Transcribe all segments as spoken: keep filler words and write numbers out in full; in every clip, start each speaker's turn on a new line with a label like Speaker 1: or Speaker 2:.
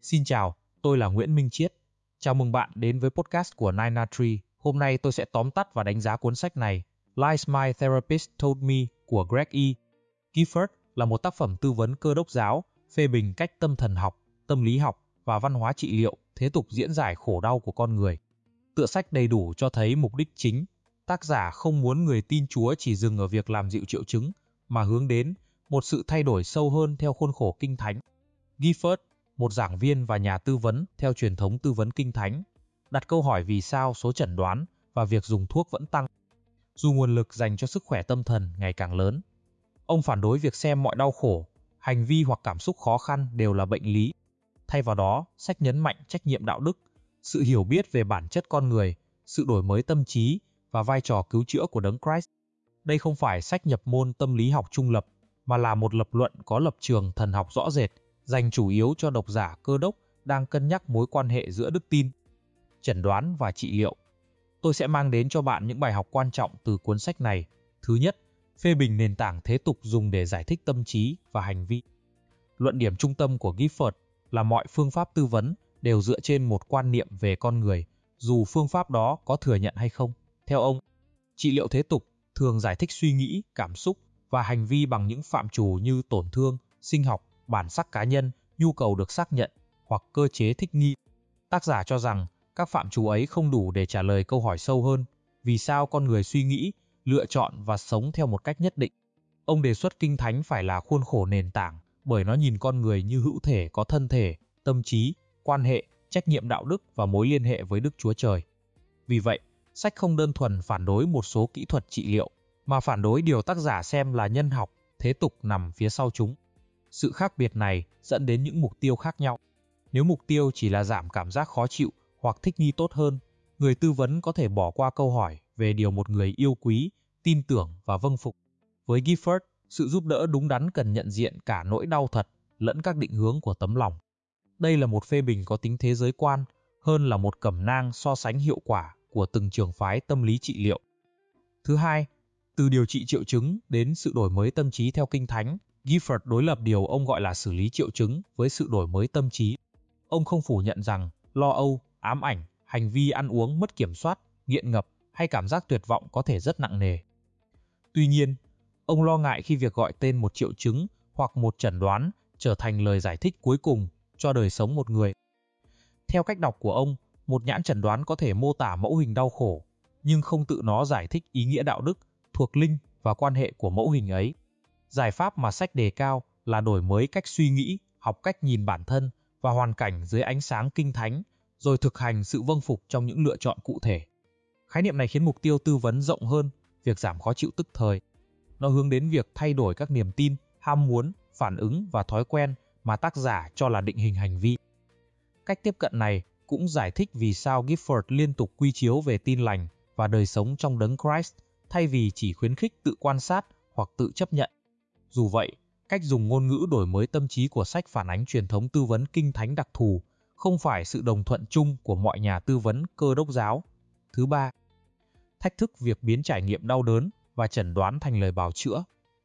Speaker 1: Xin chào, tôi là Nguyễn Minh Chiết. Chào mừng bạn đến với podcast của Nine Na Tree. Hôm nay tôi sẽ tóm tắt và đánh giá cuốn sách này, Lies My Therapist Told Me của Greg E. Gifford là một tác phẩm tư vấn cơ đốc giáo, phê bình cách tâm thần học, tâm lý học và văn hóa trị liệu thế tục diễn giải khổ đau của con người. Tựa sách đầy đủ cho thấy mục đích chính. Tác giả không muốn người tin Chúa chỉ dừng ở việc làm dịu triệu chứng, mà hướng đến một sự thay đổi sâu hơn theo khuôn khổ Kinh Thánh. Gifford, một giảng viên và nhà tư vấn theo truyền thống tư vấn Kinh Thánh, đặt câu hỏi vì sao số chẩn đoán và việc dùng thuốc vẫn tăng, dù nguồn lực dành cho sức khỏe tâm thần ngày càng lớn. Ông phản đối việc xem mọi đau khổ, hành vi hoặc cảm xúc khó khăn đều là bệnh lý. Thay vào đó, sách nhấn mạnh trách nhiệm đạo đức, sự hiểu biết về bản chất con người, sự đổi mới tâm trí và vai trò cứu chữa của Đấng Christ. Đây không phải sách nhập môn tâm lý học trung lập, mà là một lập luận có lập trường thần học rõ rệt, dành chủ yếu cho độc giả cơ đốc đang cân nhắc mối quan hệ giữa đức tin, chẩn đoán và trị liệu. Tôi sẽ mang đến cho bạn những bài học quan trọng từ cuốn sách này. Thứ nhất, phê bình nền tảng thế tục dùng để giải thích tâm trí và hành vi. Luận điểm trung tâm của Gifford là mọi phương pháp tư vấn đều dựa trên một quan niệm về con người, dù phương pháp đó có thừa nhận hay không. Theo ông, trị liệu thế tục thường giải thích suy nghĩ, cảm xúc và hành vi bằng những phạm trù như tổn thương, sinh học, bản sắc cá nhân, nhu cầu được xác nhận hoặc cơ chế thích nghi. Tác giả cho rằng các phạm trù ấy không đủ để trả lời câu hỏi sâu hơn, vì sao con người suy nghĩ, lựa chọn và sống theo một cách nhất định. Ông đề xuất Kinh Thánh phải là khuôn khổ nền tảng, bởi nó nhìn con người như hữu thể có thân thể, tâm trí, quan hệ, trách nhiệm đạo đức và mối liên hệ với Đức Chúa Trời. Vì vậy, sách không đơn thuần phản đối một số kỹ thuật trị liệu, mà phản đối điều tác giả xem là nhân học, thế tục nằm phía sau chúng. Sự khác biệt này dẫn đến những mục tiêu khác nhau. Nếu mục tiêu chỉ là giảm cảm giác khó chịu hoặc thích nghi tốt hơn, người tư vấn có thể bỏ qua câu hỏi về điều một người yêu quý, tin tưởng và vâng phục. Với Gifford, sự giúp đỡ đúng đắn cần nhận diện cả nỗi đau thật lẫn các định hướng của tấm lòng. Đây là một phê bình có tính thế giới quan hơn là một cẩm nang so sánh hiệu quả của từng trường phái tâm lý trị liệu. Thứ hai, từ điều trị triệu chứng đến sự đổi mới tâm trí theo Kinh Thánh, Gifford đối lập điều ông gọi là xử lý triệu chứng với sự đổi mới tâm trí. Ông không phủ nhận rằng lo âu, ám ảnh, hành vi ăn uống mất kiểm soát, nghiện ngập hay cảm giác tuyệt vọng có thể rất nặng nề. Tuy nhiên, ông lo ngại khi việc gọi tên một triệu chứng hoặc một chẩn đoán trở thành lời giải thích cuối cùng cho đời sống một người. Theo cách đọc của ông, một nhãn chẩn đoán có thể mô tả mẫu hình đau khổ, nhưng không tự nó giải thích ý nghĩa đạo đức, thuộc linh và quan hệ của mẫu hình ấy. Giải pháp mà sách đề cao là đổi mới cách suy nghĩ, học cách nhìn bản thân và hoàn cảnh dưới ánh sáng Kinh Thánh, rồi thực hành sự vâng phục trong những lựa chọn cụ thể. Khái niệm này khiến mục tiêu tư vấn rộng hơn việc giảm khó chịu tức thời. Nó hướng đến việc thay đổi các niềm tin, ham muốn, phản ứng và thói quen mà tác giả cho là định hình hành vi. Cách tiếp cận này cũng giải thích vì sao Gifford liên tục quy chiếu về tin lành và đời sống trong Đấng Christ, thay vì chỉ khuyến khích tự quan sát hoặc tự chấp nhận. Dù vậy, cách dùng ngôn ngữ đổi mới tâm trí của sách phản ánh truyền thống tư vấn Kinh Thánh đặc thù, không phải sự đồng thuận chung của mọi nhà tư vấn cơ đốc giáo. Thứ ba, thách thức việc biến trải nghiệm đau đớn và chẩn đoán thành lời bào chữa.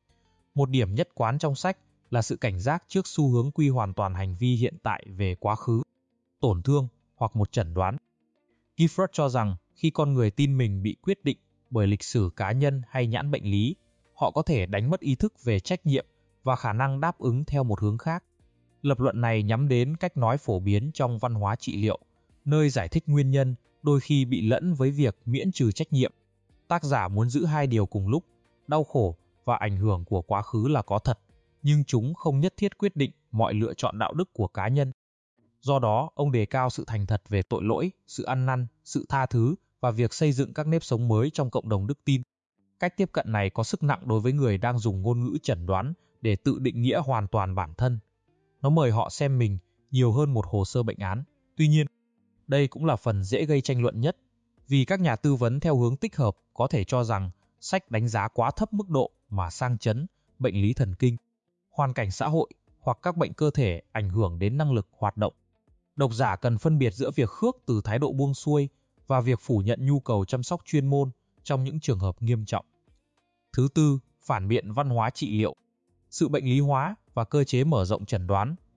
Speaker 1: Một điểm nhất quán trong sách là sự cảnh giác trước xu hướng quy hoàn toàn hành vi hiện tại về quá khứ, tổn thương hoặc một chẩn đoán. Gifford cho rằng khi con người tin mình bị quyết định bởi lịch sử cá nhân hay nhãn bệnh lý, họ có thể đánh mất ý thức về trách nhiệm và khả năng đáp ứng theo một hướng khác. Lập luận này nhắm đến cách nói phổ biến trong văn hóa trị liệu, nơi giải thích nguyên nhân đôi khi bị lẫn với việc miễn trừ trách nhiệm. Tác giả muốn giữ hai điều cùng lúc, đau khổ và ảnh hưởng của quá khứ là có thật, nhưng chúng không nhất thiết quyết định mọi lựa chọn đạo đức của cá nhân. Do đó, ông đề cao sự thành thật về tội lỗi, sự ăn năn, sự tha thứ và việc xây dựng các nếp sống mới trong cộng đồng đức tin. Cách tiếp cận này có sức nặng đối với người đang dùng ngôn ngữ chẩn đoán để tự định nghĩa hoàn toàn bản thân. Nó mời họ xem mình nhiều hơn một hồ sơ bệnh án. Tuy nhiên, đây cũng là phần dễ gây tranh luận nhất, vì các nhà tư vấn theo hướng tích hợp có thể cho rằng sách đánh giá quá thấp mức độ mà sang chấn, bệnh lý thần kinh, hoàn cảnh xã hội hoặc các bệnh cơ thể ảnh hưởng đến năng lực hoạt động. Độc giả cần phân biệt giữa việc khước từ thái độ buông xuôi và việc phủ nhận nhu cầu chăm sóc chuyên môn trong những trường hợp nghiêm trọng. Thứ tư, phản biện văn hóa trị liệu. Sự bệnh lý hóa và cơ chế mở rộng chẩn đoán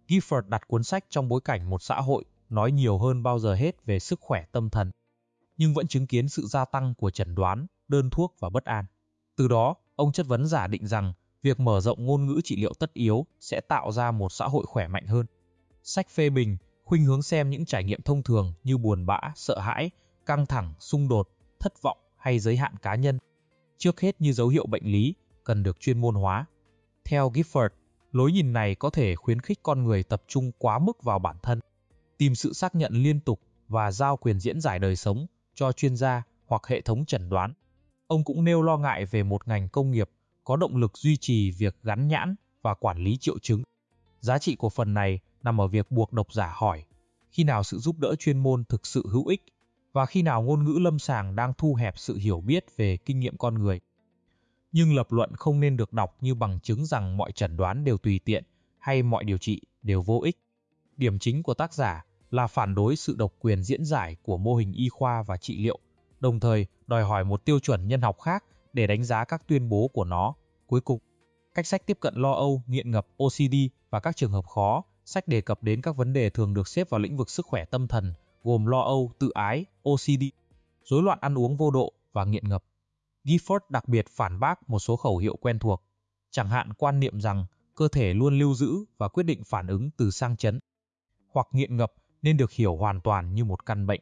Speaker 1: Gifford đặt cuốn sách trong bối cảnh một xã hội nói nhiều hơn bao giờ hết về sức khỏe tâm thần, nhưng vẫn chứng kiến sự gia tăng của chẩn đoán, đơn thuốc và bất an. Từ đó, ông chất vấn giả định rằng việc mở rộng ngôn ngữ trị liệu tất yếu sẽ tạo ra một xã hội khỏe mạnh hơn. Sách phê bình khuynh hướng xem những trải nghiệm thông thường như buồn bã, sợ hãi, căng thẳng, xung đột, thất vọng hay giới hạn cá nhân, trước hết như dấu hiệu bệnh lý, cần được chuyên môn hóa. Theo Gifford, lối nhìn này có thể khuyến khích con người tập trung quá mức vào bản thân, tìm sự xác nhận liên tục và giao quyền diễn giải đời sống cho chuyên gia hoặc hệ thống chẩn đoán. Ông cũng nêu lo ngại về một ngành công nghiệp có động lực duy trì việc gắn nhãn và quản lý triệu chứng. Giá trị của phần này nằm ở việc buộc độc giả hỏi khi nào sự giúp đỡ chuyên môn thực sự hữu ích và khi nào ngôn ngữ lâm sàng đang thu hẹp sự hiểu biết về kinh nghiệm con người. Nhưng lập luận không nên được đọc như bằng chứng rằng mọi chẩn đoán đều tùy tiện hay mọi điều trị đều vô ích. Điểm chính của tác giả là phản đối sự độc quyền diễn giải của mô hình y khoa và trị liệu, đồng thời đòi hỏi một tiêu chuẩn nhân học khác để đánh giá các tuyên bố của nó. Cuối cùng, cách sách tiếp cận lo âu, nghiện ngập, ô xê đê và các trường hợp khó, sách đề cập đến các vấn đề thường được xếp vào lĩnh vực sức khỏe tâm thần, gồm lo âu, tự ái, ô xê đê, rối loạn ăn uống vô độ và nghiện ngập. Gifford đặc biệt phản bác một số khẩu hiệu quen thuộc, chẳng hạn quan niệm rằng cơ thể luôn lưu giữ và quyết định phản ứng từ sang chấn, hoặc nghiện ngập nên được hiểu hoàn toàn như một căn bệnh.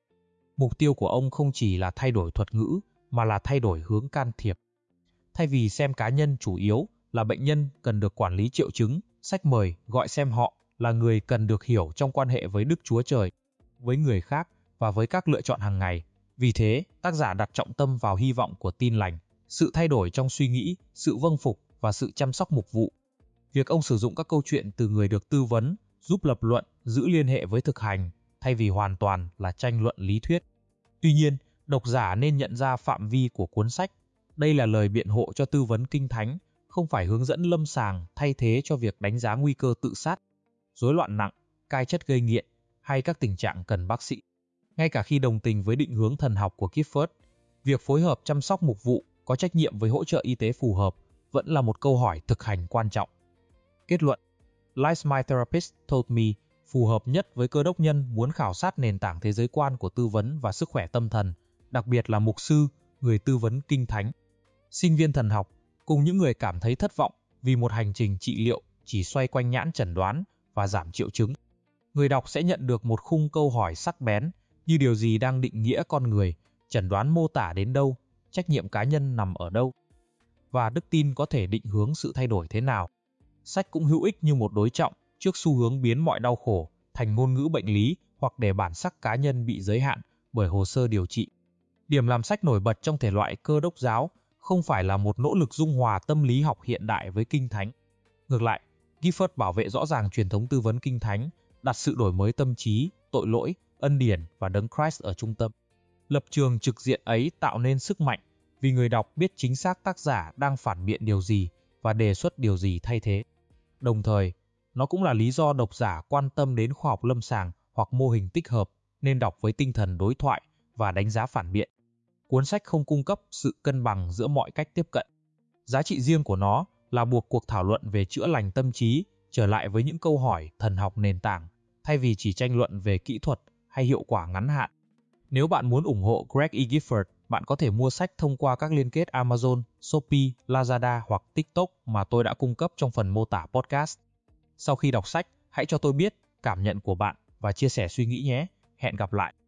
Speaker 1: Mục tiêu của ông không chỉ là thay đổi thuật ngữ, mà là thay đổi hướng can thiệp. Thay vì xem cá nhân chủ yếu là bệnh nhân cần được quản lý triệu chứng, sách mời gọi xem họ là người cần được hiểu trong quan hệ với Đức Chúa Trời, với người khác và với các lựa chọn hàng ngày. Vì thế, tác giả đặt trọng tâm vào hy vọng của tin lành, sự thay đổi trong suy nghĩ, sự vâng phục và sự chăm sóc mục vụ. Việc ông sử dụng các câu chuyện từ người được tư vấn giúp lập luận giữ liên hệ với thực hành, thay vì hoàn toàn là tranh luận lý thuyết. Tuy nhiên, độc giả nên nhận ra phạm vi của cuốn sách. Đây là lời biện hộ cho tư vấn kinh thánh, không phải hướng dẫn lâm sàng thay thế cho việc đánh giá nguy cơ tự sát, rối loạn nặng, cai chất gây nghiện hay các tình trạng cần bác sĩ. Ngay cả khi đồng tình với định hướng thần học của Gifford, việc phối hợp chăm sóc mục vụ có trách nhiệm với hỗ trợ y tế phù hợp vẫn là một câu hỏi thực hành quan trọng. Kết luận, Lies My Therapist Told Me phù hợp nhất với cơ đốc nhân muốn khảo sát nền tảng thế giới quan của tư vấn và sức khỏe tâm thần, đặc biệt là mục sư, người tư vấn kinh thánh, sinh viên thần học, cùng những người cảm thấy thất vọng vì một hành trình trị liệu chỉ xoay quanh nhãn chẩn đoán và giảm triệu chứng. Người đọc sẽ nhận được một khung câu hỏi sắc bén như điều gì đang định nghĩa con người, chẩn đoán mô tả đến đâu, trách nhiệm cá nhân nằm ở đâu, và đức tin có thể định hướng sự thay đổi thế nào. Sách cũng hữu ích như một đối trọng trước xu hướng biến mọi đau khổ thành ngôn ngữ bệnh lý hoặc để bản sắc cá nhân bị giới hạn bởi hồ sơ điều trị. Điểm làm sách nổi bật trong thể loại cơ đốc giáo không phải là một nỗ lực dung hòa tâm lý học hiện đại với kinh thánh. Ngược lại, Gifford bảo vệ rõ ràng truyền thống tư vấn kinh thánh, đặt sự đổi mới tâm trí, tội lỗi, ân điển và đấng Christ ở trung tâm. Lập trường trực diện ấy tạo nên sức mạnh vì người đọc biết chính xác tác giả đang phản biện điều gì và đề xuất điều gì thay thế. Đồng thời, nó cũng là lý do độc giả quan tâm đến khoa học lâm sàng hoặc mô hình tích hợp nên đọc với tinh thần đối thoại và đánh giá phản biện. Cuốn sách không cung cấp sự cân bằng giữa mọi cách tiếp cận. Giá trị riêng của nó là buộc cuộc thảo luận về chữa lành tâm trí trở lại với những câu hỏi thần học nền tảng, thay vì chỉ tranh luận về kỹ thuật hay hiệu quả ngắn hạn. Nếu bạn muốn ủng hộ Greg E. Gifford, bạn có thể mua sách thông qua các liên kết Amazon, Shopee, Lazada hoặc TikTok mà tôi đã cung cấp trong phần mô tả podcast. Sau khi đọc sách, hãy cho tôi biết cảm nhận của bạn và chia sẻ suy nghĩ nhé. Hẹn gặp lại!